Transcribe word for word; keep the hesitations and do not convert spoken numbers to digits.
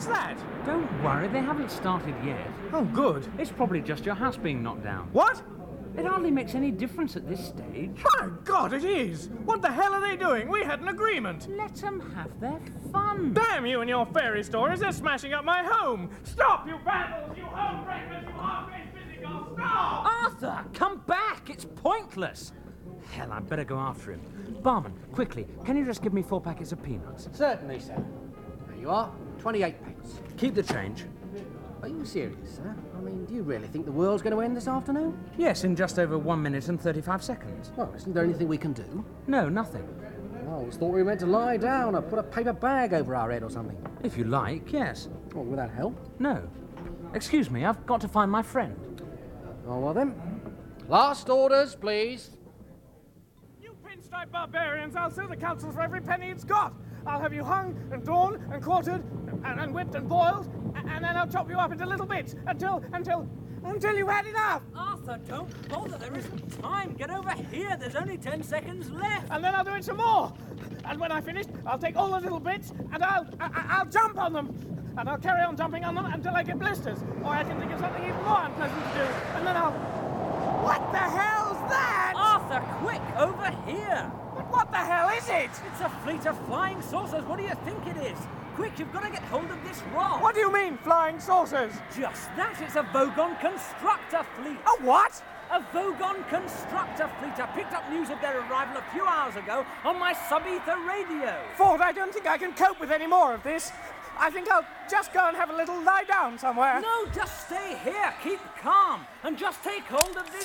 What's that? Don't worry, they haven't started yet. Oh, good. It's probably just your house being knocked down. What? It hardly makes any difference at this stage. My God, it is! What the hell are they doing? We had an agreement. Let them have their fun. Damn you and your fairy stories! They're smashing up my home! Stop, you vandals! You home breakers! You half-faced physicals! Stop! Arthur, come back! It's pointless. Hell, I'd better go after him. Barman, quickly, can you just give me four packets of peanuts? Certainly, sir. There you are, twenty-eight pence. Keep the change. Are you serious, sir? I mean, do you really think the world's going to end this afternoon? Yes, in just over one minute and thirty-five seconds. Well, isn't there anything we can do? No, nothing. I always thought we were meant to lie down or put a paper bag over our head or something. If you like, yes. Oh, will that help? No. Excuse me, I've got to find my friend. Oh, well then. Last orders, please. You pinstripe barbarians! I'll sue the council for every penny it's got! I'll have you hung and drawn and quartered and, and whipped and boiled, and, and then I'll chop you up into little bits until, until, until you've had enough! Arthur, don't bother. There isn't time. Get over here. There's only ten seconds left. And then I'll do it some more! And when I've finished, I'll take all the little bits and I'll, I, I'll jump on them! And I'll carry on jumping on them until I get blisters. Or I can think of something even more unpleasant to do. And then I'll... What the hell's that? Arthur, quick, over here. But what the hell is it? It's a fleet of flying saucers. What do you think it is? Quick, you've got to get hold of this rod. What do you mean, flying saucers? Just that. It's a Vogon constructor fleet. A what? A Vogon constructor fleet. I picked up news of their arrival a few hours ago on my sub-ether radio. Ford, I don't think I can cope with any more of this. I think I'll just go and have a little lie down somewhere. No, just stay here. Keep calm. And just take hold of this